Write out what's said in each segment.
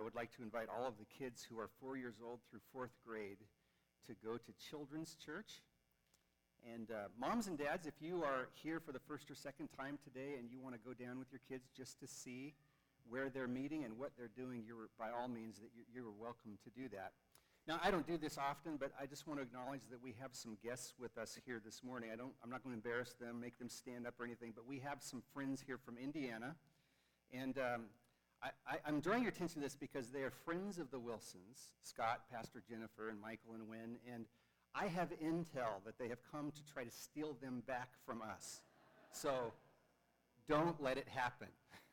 would like to invite all of the kids who are 4 years old through 4th grade to go to Children's Church. And moms and dads, if you are here for the first or second time today and you want to go down with your kids just to see where they're meeting and what they're doing, you're by all means that you're welcome to do that. Now, I don't do this often, but I just want to acknowledge that we have some guests with us here this morning. I'm not going to embarrass them, make them stand up or anything, but we have some friends here from Indiana. And I'm drawing your attention to this because they are friends of the Wilsons, Scott, Pastor Jennifer, and Michael and Wynn, and I have intel that they have come to try to steal them back from us. So don't let it happen.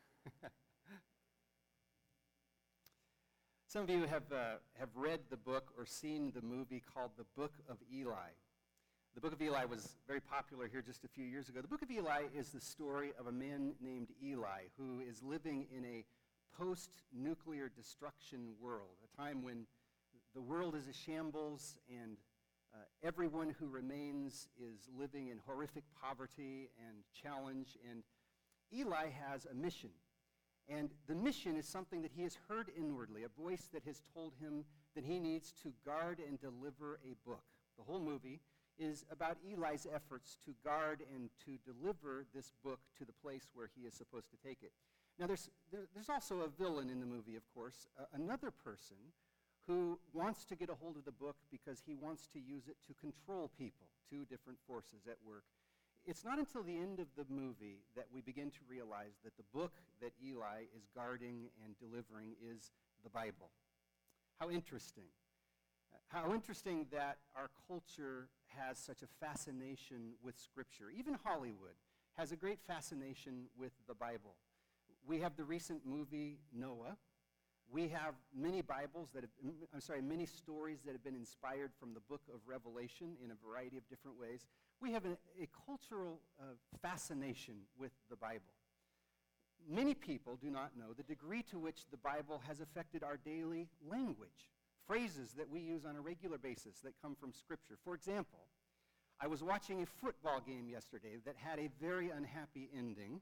Some of you have read the book or seen the movie called The Book of Eli. The Book of Eli was very popular here just a few years ago. The Book of Eli is the story of a man named Eli who is living in a post-nuclear destruction world, a time when the world is a shambles and everyone who remains is living in horrific poverty and challenge. And Eli has a mission. And the mission is something that he has heard inwardly, a voice that has told him that he needs to guard and deliver a book. The whole movie is about Eli's efforts to guard and to deliver this book to the place where he is supposed to take it. Now, there's also a villain in the movie, of course, another person who wants to get a hold of the book because he wants to use it to control people, two different forces at work. It's not until the end of the movie that we begin to realize that the book that Eli is guarding and delivering is the Bible. How interesting. How interesting that our culture has such a fascination with Scripture. Even Hollywood has a great fascination with the Bible. We have the recent movie Noah. We have many many stories that have been inspired from the book of Revelation in a variety of different ways. We have a cultural fascination with the Bible. Many people do not know the degree to which the Bible has affected our daily language, phrases that we use on a regular basis that come from Scripture. For example, I was watching a football game yesterday that had a very unhappy ending.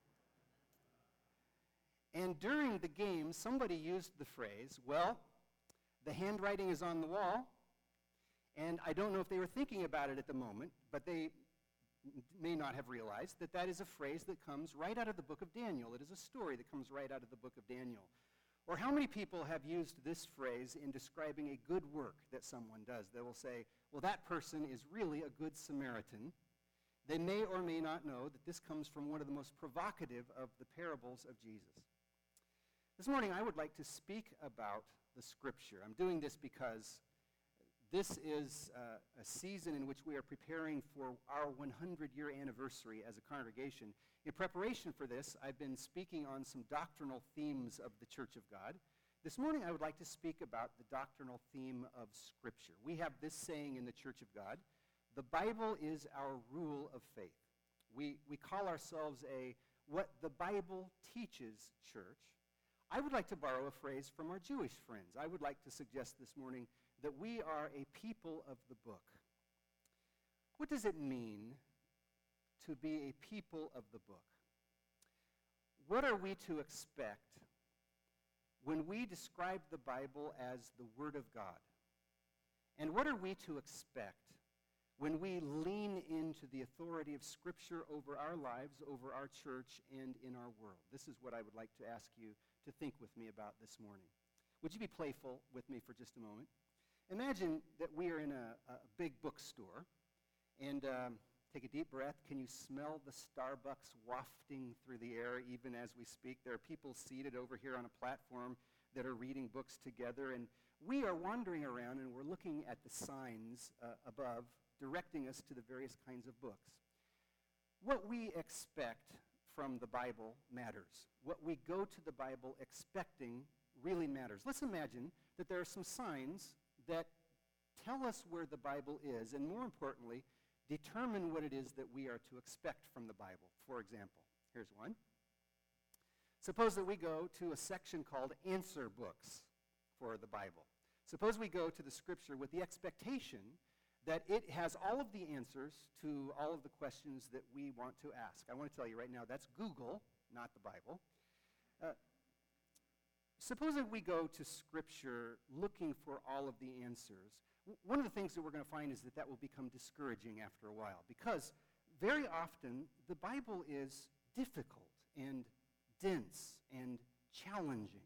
And during the game, somebody used the phrase, well, the handwriting is on the wall. And I don't know if they were thinking about it at the moment, but they may not have realized that that is a phrase that comes right out of the book of Daniel. It is a story that comes right out of the book of Daniel. Or how many people have used this phrase in describing a good work that someone does? They will say, well, that person is really a good Samaritan. They may or may not know that this comes from one of the most provocative of the parables of Jesus. This morning, I would like to speak about the Scripture. I'm doing this because this is a season in which we are preparing for our 100-year anniversary as a congregation. In preparation for this, I've been speaking on some doctrinal themes of the Church of God. This morning, I would like to speak about the doctrinal theme of Scripture. We have this saying in the Church of God, the Bible is our rule of faith. We call ourselves a what the Bible teaches church. I would like to borrow a phrase from our Jewish friends. I would like to suggest this morning that we are a people of the book. What does it mean to be a people of the book? What are we to expect when we describe the Bible as the Word of God? And what are we to expect when we lean into the authority of Scripture over our lives, over our church, and in our world? This is what I would like to ask you to think with me about this morning. Would you be playful with me for just a moment? Imagine that we are in a big bookstore, and take a deep breath. Can you smell the Starbucks wafting through the air even as we speak? There are people seated over here on a platform that are reading books together, and we are wandering around and we're looking at the signs above directing us to the various kinds of books. What we expect from the Bible matters. What we go to the Bible expecting really matters. Let's imagine that there are some signs that tell us where the Bible is, and more importantly, determine what it is that we are to expect from the Bible. For example, here's one. Suppose that we go to a section called Answer Books for the Bible. Suppose we go to the Scripture with the expectation that it has all of the answers to all of the questions that we want to ask. I want to tell you right now, that's Google, not the Bible. Supposing we go to Scripture looking for all of the answers, one of the things that we're going to find is that that will become discouraging after a while, because very often the Bible is difficult and dense and challenging.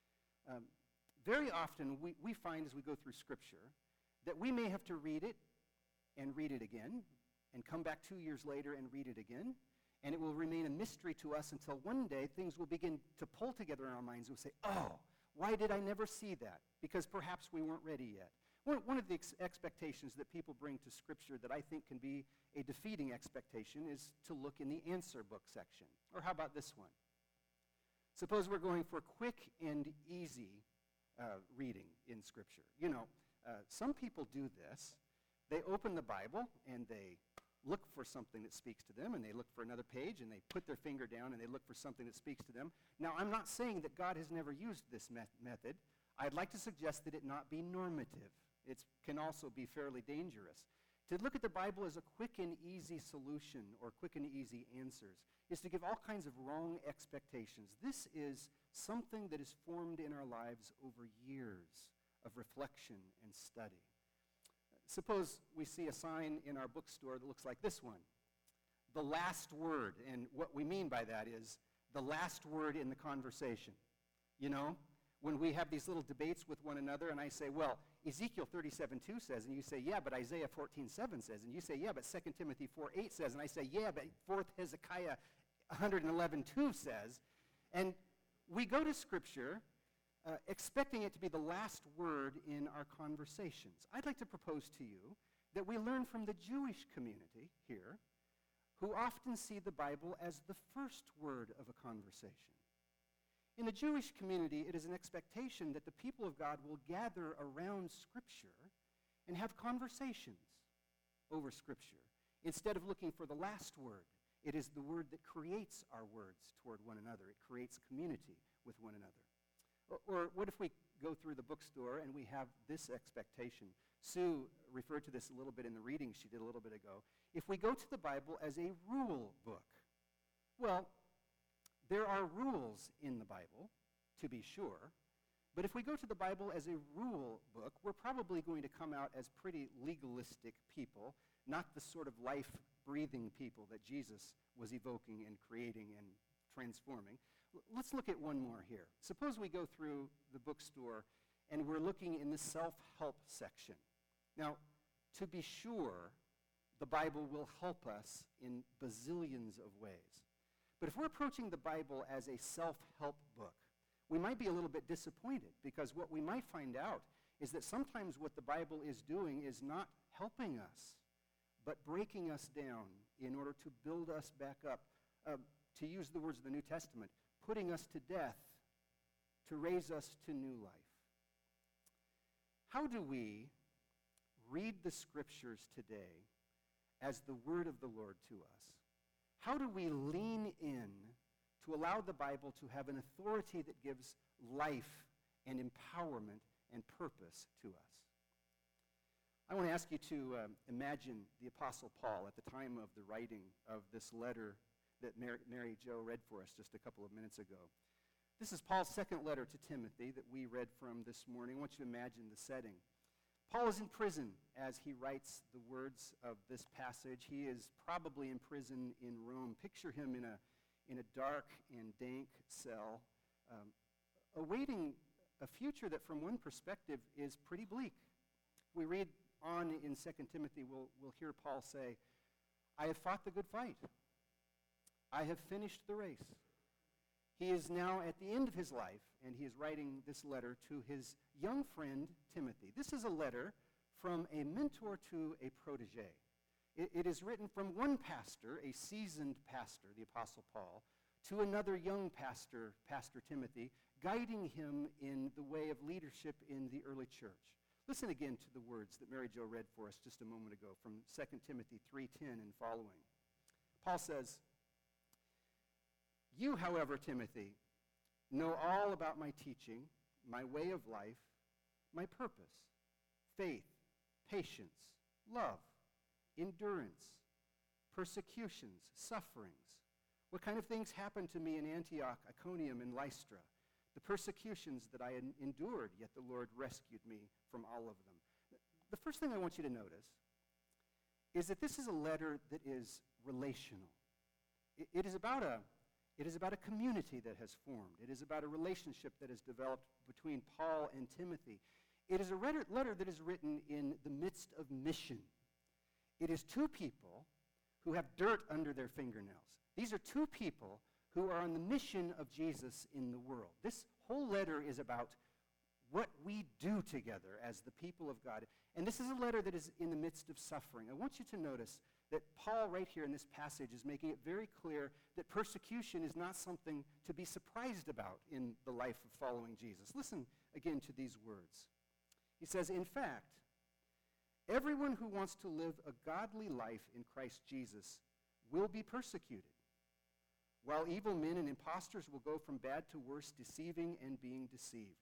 Very often we find as we go through Scripture that we may have to read it and read it again and come back 2 years later and read it again, and it will remain a mystery to us until one day things will begin to pull together in our minds. We'll say, oh, why did I never see that? Because perhaps we weren't ready yet. One of the expectations that people bring to Scripture that I think can be a defeating expectation is to look in the answer book section. Or how about this one? Suppose we're going for quick and easy reading in Scripture. You know, some people do this. They open the Bible and they look for something that speaks to them, and they look for another page, and they put their finger down and they look for something that speaks to them. Now, I'm not saying that God has never used this method. I'd like to suggest that it not be normative. It can also be fairly dangerous. To look at the Bible as a quick and easy solution or quick and easy answers is to give all kinds of wrong expectations. This is something that is formed in our lives over years of reflection and study. Suppose we see a sign in our bookstore that looks like this one, the last word. And what we mean by that is the last word in the conversation. You know, when we have these little debates with one another and I say, well, Ezekiel 37:2 says, and you say, yeah, but Isaiah 14:7 says, and you say, yeah, but 2 Timothy 4:8 says, and I say, yeah, but 4th Hezekiah 111:2 says, and we go to Scripture expecting it to be the last word in our conversations. I'd like to propose to you that we learn from the Jewish community here, who often see the Bible as the first word of a conversation. In the Jewish community, it is an expectation that the people of God will gather around Scripture and have conversations over Scripture. Instead of looking for the last word, it is the word that creates our words toward one another. It creates community with one another. Or what if we go through the bookstore and we have this expectation? Sue referred to this a little bit in the reading she did a little bit ago. If we go to the Bible as a rule book, well, there are rules in the Bible, to be sure, but if we go to the Bible as a rule book, we're probably going to come out as pretty legalistic people, not the sort of life-breathing people that Jesus was evoking and creating and transforming. Let's look at one more here. Suppose we go through the bookstore and we're looking in the self-help section. Now, to be sure, the Bible will help us in bazillions of ways. But if we're approaching the Bible as a self-help book, we might be a little bit disappointed, because what we might find out is that sometimes what the Bible is doing is not helping us, but breaking us down in order to build us back up. To use the words of the New Testament, putting us to death to raise us to new life. How do we read the Scriptures today as the word of the Lord to us? How do we lean in to allow the Bible to have an authority that gives life and empowerment and purpose to us? I want to ask you to imagine the Apostle Paul at the time of the writing of this letter that Mary Jo read for us just a couple of minutes ago. This is Paul's second letter to Timothy that we read from this morning. I want you to imagine the setting. Paul is in prison as he writes the words of this passage. He is probably in prison in Rome. Picture him in a dark and dank cell, awaiting a future that from one perspective is pretty bleak. We read on in 2 Timothy, we'll hear Paul say, I have fought the good fight. I have finished the race. He is now at the end of his life, and he is writing this letter to his young friend, Timothy. This is a letter from a mentor to a protege. It is written from one pastor, a seasoned pastor, the Apostle Paul, to another young pastor, Pastor Timothy, guiding him in the way of leadership in the early church. Listen again to the words that Mary Jo read for us just a moment ago from 2 Timothy 3:10 and following. Paul says, You, however, Timothy, know all about my teaching, my way of life, my purpose, faith, patience, love, endurance, persecutions, sufferings. What kind of things happened to me in Antioch, Iconium, and Lystra? the persecutions that I endured, yet the Lord rescued me from all of them. The first thing I want you to notice is that this is a letter that is relational. It is about a community that has formed. It is about a relationship that has developed between Paul and Timothy. It is a letter that is written in the midst of mission. It is two people who have dirt under their fingernails. These are two people who are on the mission of Jesus in the world. This whole letter is about what we do together as the people of God. And this is a letter that is in the midst of suffering. I want you to notice that Paul right here in this passage is making it very clear that persecution is not something to be surprised about in the life of following Jesus. Listen again to these words. He says, in fact, everyone who wants to live a godly life in Christ Jesus will be persecuted, while evil men and impostors will go from bad to worse, deceiving and being deceived.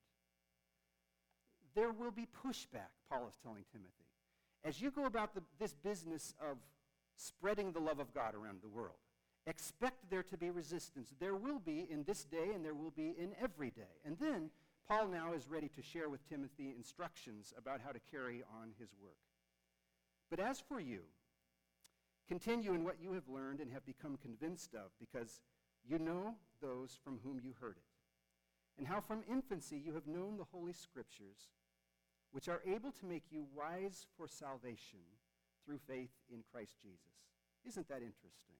There will be pushback, Paul is telling Timothy, as you go about this business of spreading the love of God around the world. Expect there to be resistance. There will be in this day, and there will be in every day. And then Paul now is ready to share with Timothy instructions about how to carry on his work. But as for you, continue in what you have learned and have become convinced of, because you know those from whom you heard it, and how from infancy you have known the Holy Scriptures, which are able to make you wise for salvation through faith in Christ Jesus. Isn't that interesting?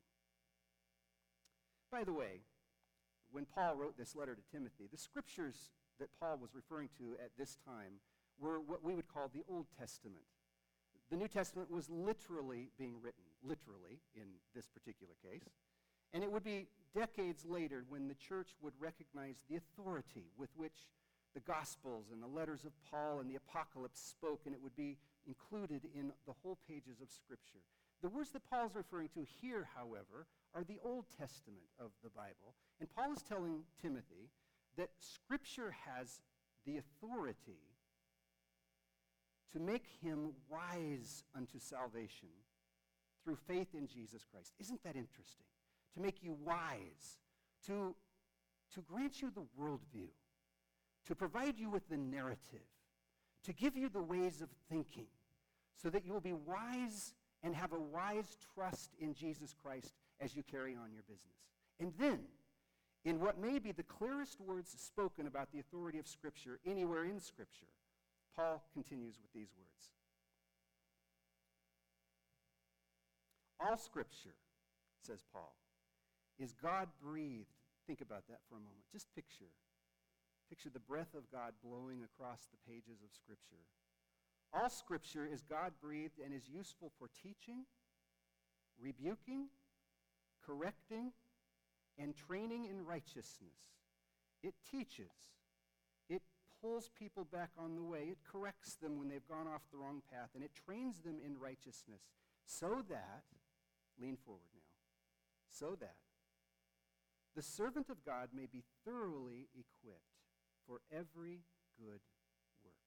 By the way, when Paul wrote this letter to Timothy, the scriptures that Paul was referring to at this time were what we would call the Old Testament. The New Testament was literally being written, literally in this particular case, and it would be decades later when the church would recognize the authority with which the Gospels and the letters of Paul and the Apocalypse spoke, and it would be included in the whole pages of Scripture. The words that Paul is referring to here, however, are the Old Testament of the Bible, and Paul is telling Timothy that Scripture has the authority to make him wise unto salvation through faith in Jesus Christ. Isn't that interesting? To make you wise, to grant you the worldview, to provide you with the narrative, to give you the ways of thinking, so that you will be wise and have a wise trust in Jesus Christ as you carry on your business. And then, in what may be the clearest words spoken about the authority of Scripture anywhere in Scripture, Paul continues with these words. All Scripture, says Paul, is God-breathed. Think about that for a moment. Just picture the breath of God blowing across the pages of Scripture. All Scripture is God-breathed and is useful for teaching, rebuking, correcting, and training in righteousness. It teaches. It pulls people back on the way. It corrects them when they've gone off the wrong path, and it trains them in righteousness so that, lean forward now, so that the servant of God may be thoroughly equipped for every good work.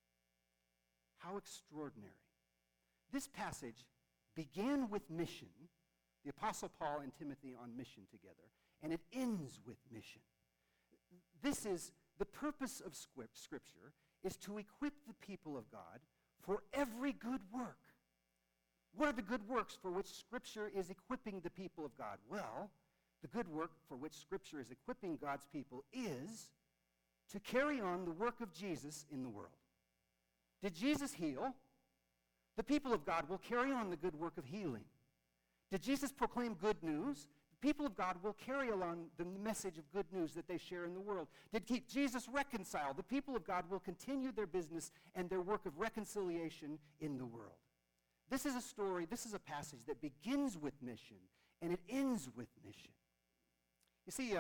How extraordinary. This passage began with mission, the Apostle Paul and Timothy on mission together, and it ends with mission. This is the purpose of Scripture, is to equip the people of God for every good work. What are the good works for which Scripture is equipping the people of God? Well, the good work for which Scripture is equipping God's people is to carry on the work of Jesus in the world. Did Jesus heal? The people of God will carry on the good work of healing. Did Jesus proclaim good news? The people of God will carry along the message of good news that they share in the world. Did Jesus reconcile? The people of God will continue their business and their work of reconciliation in the world. This is a story, this is a passage that begins with mission and it ends with mission. You see,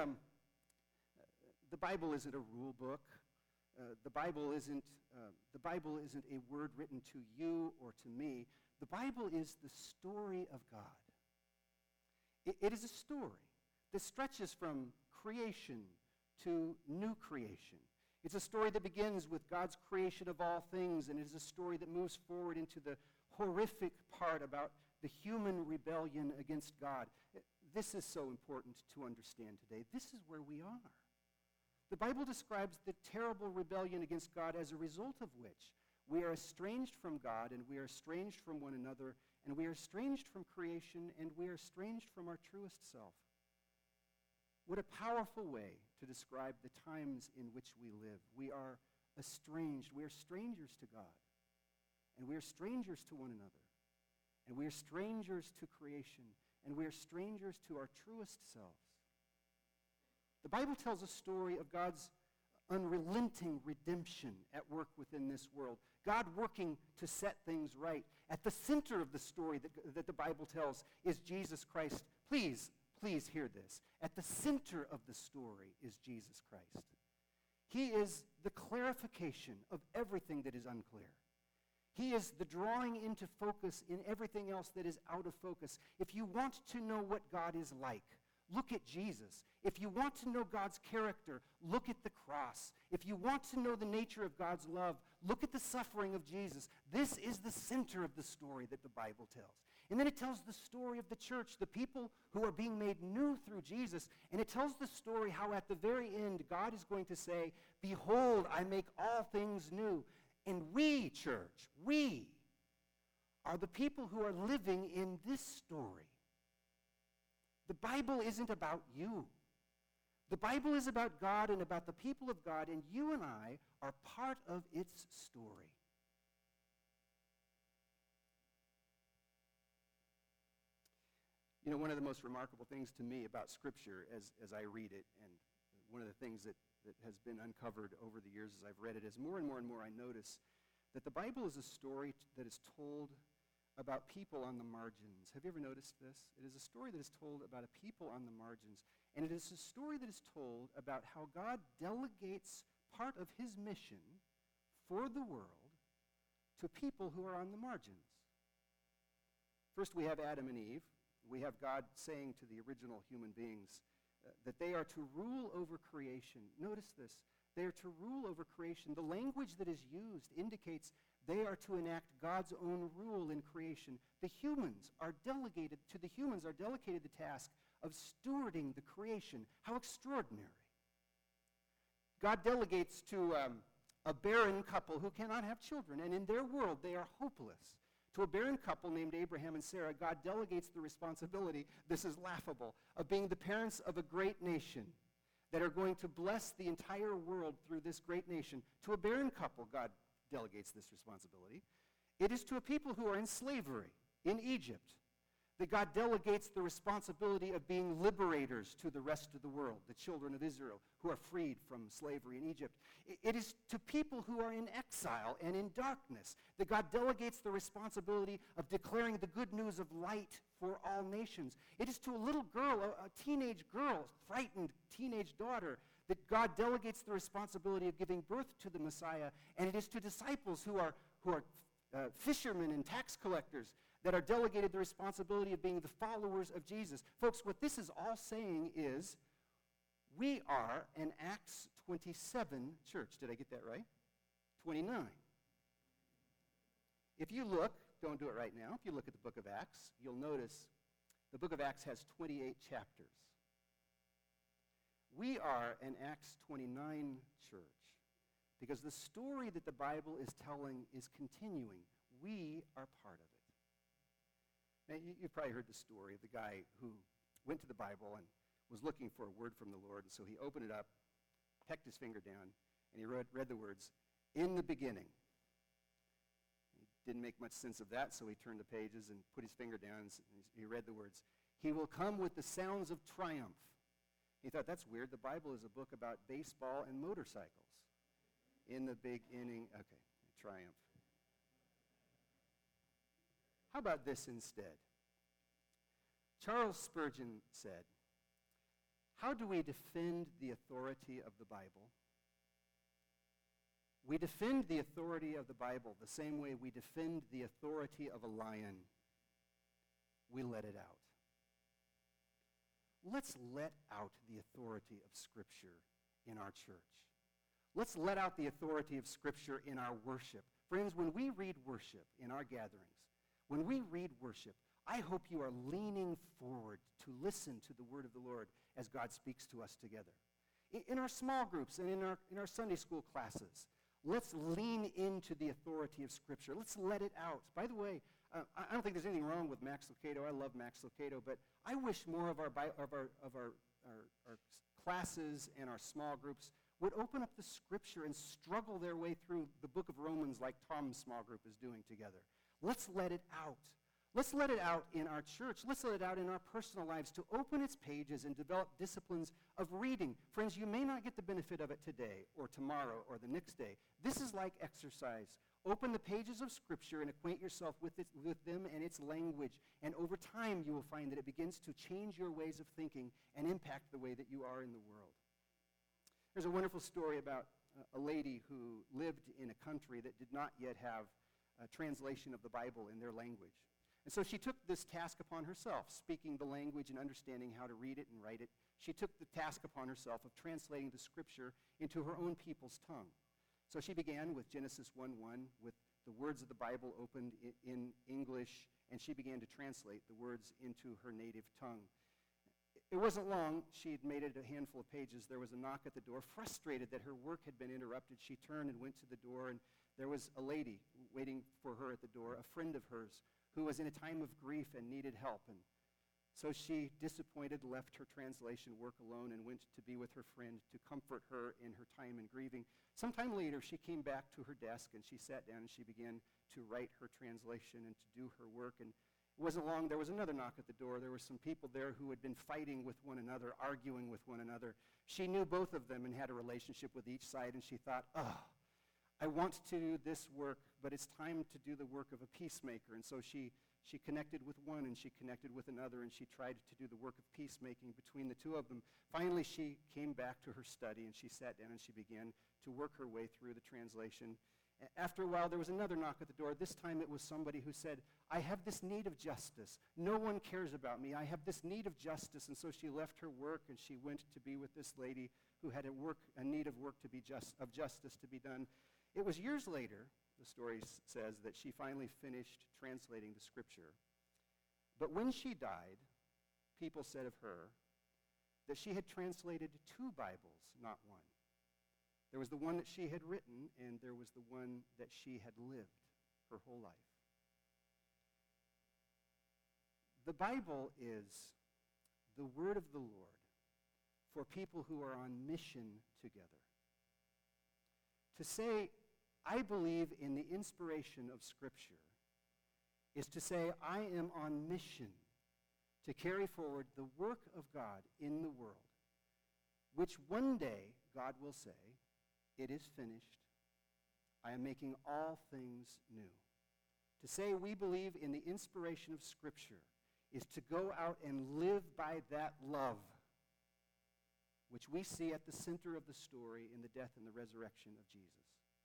the Bible isn't a rule book. The Bible isn't a word written to you or to me. The Bible is the story of God. It is a story that stretches from creation to new creation. It's a story that begins with God's creation of all things, and it is a story that moves forward into the horrific part about the human rebellion against God. This is so important to understand today. This is where we are. The Bible describes the terrible rebellion against God as a result of which we are estranged from God, and we are estranged from one another, and we are estranged from creation, and we are estranged from our truest self. What a powerful way to describe the times in which we live. We are estranged. We are strangers to God, and we are strangers to one another, and we are strangers to creation, and we are strangers to our truest selves. The Bible tells a story of God's unrelenting redemption at work within this world, God working to set things right. At the center of the story that the Bible tells is Jesus Christ. Please hear this. At the center of the story is Jesus Christ. He is the clarification of everything that is unclear. He is the drawing into focus in everything else that is out of focus. If you want to know what God is like, look at Jesus. If you want to know God's character, look at the cross. If you want to know the nature of God's love, look at the suffering of Jesus. This is the center of the story that the Bible tells. And then it tells the story of the church, the people who are being made new through Jesus. And it tells the story how at the very end, God is going to say, "Behold, I make all things new." And we, church, we are the people who are living in this story. The Bible isn't about you. The Bible is about God and about the people of God, and you and I are part of its story. You know, one of the most remarkable things to me about Scripture as I read it, and one of the things that has been uncovered over the years as I've read it, is more and more and more I notice that the Bible is a story that is told about people on the margins. Have you ever noticed this? It is a story that is told about a people on the margins. And it is a story that is told about how God delegates part of his mission for the world to people who are on the margins. First, we have Adam and Eve. We have God saying to the original human beings that they are to rule over creation. Notice this. They are to rule over creation. The language that is used indicates they are to enact God's own rule in creation. To the humans are delegated the task of stewarding the creation. How extraordinary. God delegates to a barren couple who cannot have children, and in their world they are hopeless. To a barren couple named Abraham and Sarah, God delegates the responsibility, this is laughable, of being the parents of a great nation that are going to bless the entire world through this great nation. To a barren couple, God delegates this responsibility. It is to a people who are in slavery in Egypt that God delegates the responsibility of being liberators to the rest of the world, the children of Israel who are freed from slavery in Egypt. It is to people who are in exile and in darkness that God delegates the responsibility of declaring the good news of light for all nations. It is to a little girl, a teenage girl, frightened teenage daughter, that God delegates the responsibility of giving birth to the Messiah. And it is to disciples who are fishermen and tax collectors that are delegated the responsibility of being the followers of Jesus. Folks, what this is all saying is we are an Acts 27 church. Did I get that right? 29. If you look, don't do it right now, if you look at the book of Acts, you'll notice the book of Acts has 28 chapters. We are an Acts 29 church because the story that the Bible is telling is continuing. We are part of it. Now, you've probably heard the story of the guy who went to the Bible and was looking for a word from the Lord, and so he opened it up, pecked his finger down, and he read the words, "In the beginning." He didn't make much sense of that, so he turned the pages and put his finger down, and he read the words, "He will come with the sounds of triumph." He thought, that's weird. The Bible is a book about baseball and motorcycles. In the big inning, okay, triumph. How about this instead? Charles Spurgeon said, "How do we defend the authority of the Bible? We defend the authority of the Bible the same way we defend the authority of a lion. We let it out." Let's let out the authority of Scripture in our church. Let's let out the authority of Scripture in our worship. Friends, when we read worship in our gatherings, when we read worship, I hope you are leaning forward to listen to the word of the Lord as God speaks to us together. In our small groups and in our Sunday school classes, let's lean into the authority of Scripture. Let's let it out. By the way, I don't think there's anything wrong with Max Lucado. I love Max Lucado, but I wish more of our classes and our small groups would open up the Scripture and struggle their way through the book of Romans like Tom's small group is doing together. Let's let it out. Let's let it out in our church. Let's let it out in our personal lives to open its pages and develop disciplines of reading. Friends, you may not get the benefit of it today or tomorrow or the next day. This is like exercise. Open the pages of Scripture and acquaint yourself with them and its language. And over time, you will find that it begins to change your ways of thinking and impact the way that you are in the world. There's a wonderful story about a lady who lived in a country that did not yet have a translation of the Bible in their language. And so she took this task upon herself, speaking the language and understanding how to read it and write it. She took the task upon herself of translating the Scripture into her own people's tongue. So she began with Genesis 1:1, with the words of the Bible opened in English, and she began to translate the words into her native tongue. It wasn't long. She had made it a handful of pages. There was a knock at the door. Frustrated that her work had been interrupted, she turned and went to the door, and there was a lady waiting for her at the door, a friend of hers, who was in a time of grief and needed help. And so she, disappointed, left her translation work alone and went to be with her friend to comfort her in her time in grieving. Sometime later, she came back to her desk and she sat down and she began to write her translation and to do her work. And it wasn't long, there was another knock at the door. There were some people there who had been fighting with one another, arguing with one another. She knew both of them and had a relationship with each side, and she thought, I want to do this work, but it's time to do the work of a peacemaker. And so she connected with one and she connected with another, and she tried to do the work of peacemaking between the two of them. Finally, she came back to her study and she sat down and she began to work her way through the translation. After a while, there was another knock at the door. This time it was somebody who said, I have this need of justice. No one cares about me. I have this need of justice. And so she left her work and she went to be with this lady who had a need of work to be of justice to be done. It was years later, the story says, that she finally finished translating the Scripture. But when she died, people said of her that she had translated 2 Bibles, not one. There was the one that she had written, and there was the one that she had lived her whole life. The Bible is the word of the Lord for people who are on mission together. To say, I believe in the inspiration of Scripture, is to say, I am on mission to carry forward the work of God in the world, which one day God will say, it is finished. I am making all things new. To say we believe in the inspiration of Scripture is to go out and live by that love, which we see at the center of the story in the death and the resurrection of Jesus.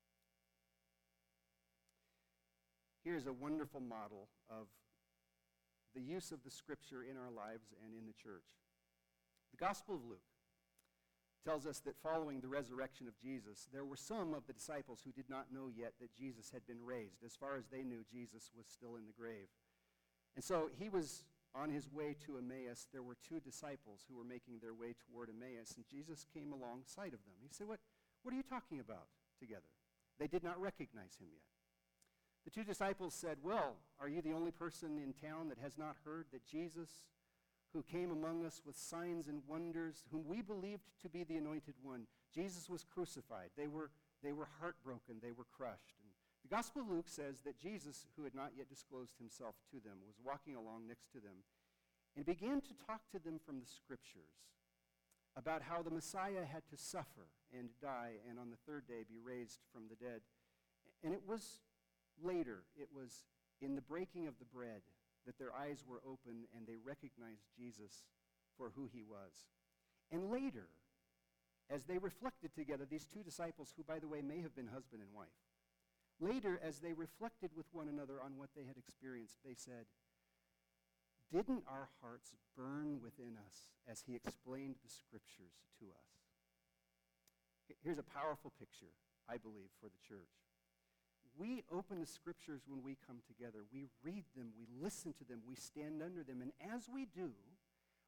Here's a wonderful model of the use of the Scripture in our lives and in the church. The Gospel of Luke tells us that following the resurrection of Jesus, there were some of the disciples who did not know yet that Jesus had been raised. As far as they knew, Jesus was still in the grave. And so he was on his way to Emmaus. There were 2 disciples who were making their way toward Emmaus, and Jesus came alongside of them. He said, what are you talking about together? They did not recognize him yet. The 2 disciples said, well, are you the only person in town that has not heard that Jesus, who came among us with signs and wonders, whom we believed to be the Anointed One, Jesus was crucified. They were heartbroken. They were crushed. And the Gospel of Luke says that Jesus, who had not yet disclosed himself to them, was walking along next to them and began to talk to them from the Scriptures about how the Messiah had to suffer and die and on the 3rd day be raised from the dead. And it was later, it was in the breaking of the bread that their eyes were open and they recognized Jesus for who he was. And later, as they reflected together, these 2 disciples, who, by the way, may have been husband and wife, later, as they reflected with one another on what they had experienced, they said, didn't our hearts burn within us as he explained the Scriptures to us? Here's a powerful picture, I believe, for the church. We open the Scriptures when we come together. We read them. We listen to them. We stand under them. And as we do,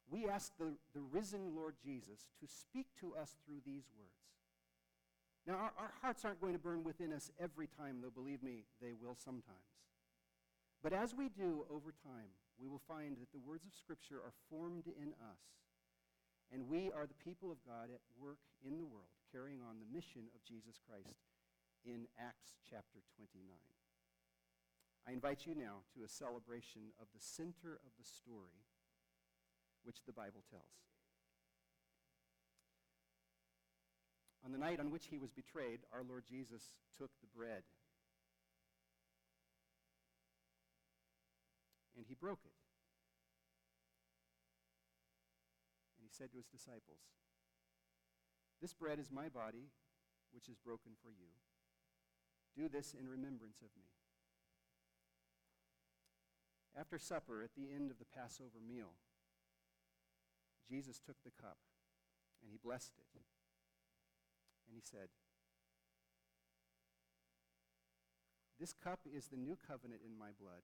we ask the risen Lord Jesus to speak to us through these words. Now, our hearts aren't going to burn within us every time, though believe me, they will sometimes. But as we do over time, we will find that the words of Scripture are formed in us, and we are the people of God at work in the world, carrying on the mission of Jesus Christ in Acts chapter 29. I invite you now to a celebration of the center of the story which the Bible tells. On the night on which he was betrayed, our Lord Jesus took the bread and he broke it. And he said to his disciples, "This bread is my body, which is broken for you. Do this in remembrance of me." After supper, at the end of the Passover meal, Jesus took the cup and he blessed it. And he said, "This cup is the new covenant in my blood.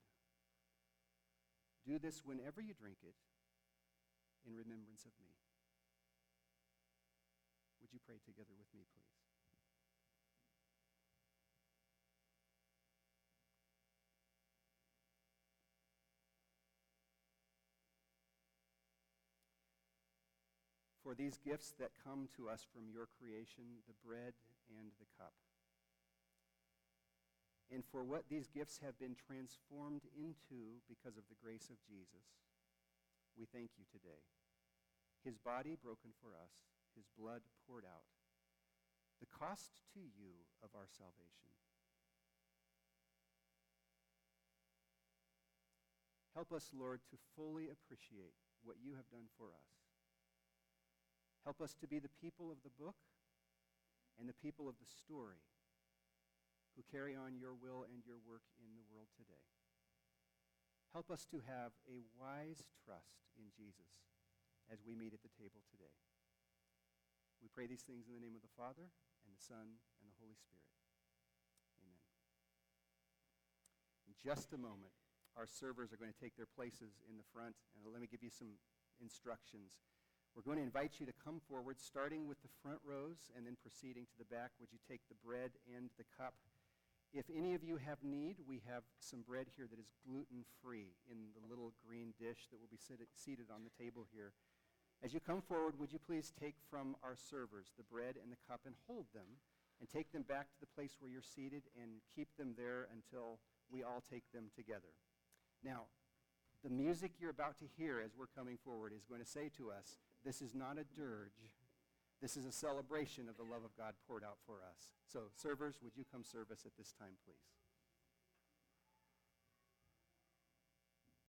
Do this whenever you drink it in remembrance of me." Would you pray together with me, please? For these gifts that come to us from your creation, the bread and the cup, and for what these gifts have been transformed into because of the grace of Jesus, we thank you today. His body broken for us, his blood poured out, the cost to you of our salvation. Help us, Lord, to fully appreciate what you have done for us. Help us to be the people of the book and the people of the story who carry on your will and your work in the world today. Help us to have a wise trust in Jesus as we meet at the table today. We pray these things in the name of the Father, and the Son, and the Holy Spirit. Amen. In just a moment, our servers are going to take their places in the front, and let me give you some instructions. We're going to invite you to come forward, starting with the front rows and then proceeding to the back. Would you take the bread and the cup? If any of you have need, we have some bread here that is gluten-free in the little green dish that will be seated on the table here. As you come forward, would you please take from our servers the bread and the cup and hold them and take them back to the place where you're seated and keep them there until we all take them together. Now, the music you're about to hear as we're coming forward is going to say to us, this is not a dirge. This is a celebration of the love of God poured out for us. So, servers, would you come serve us at this time, please?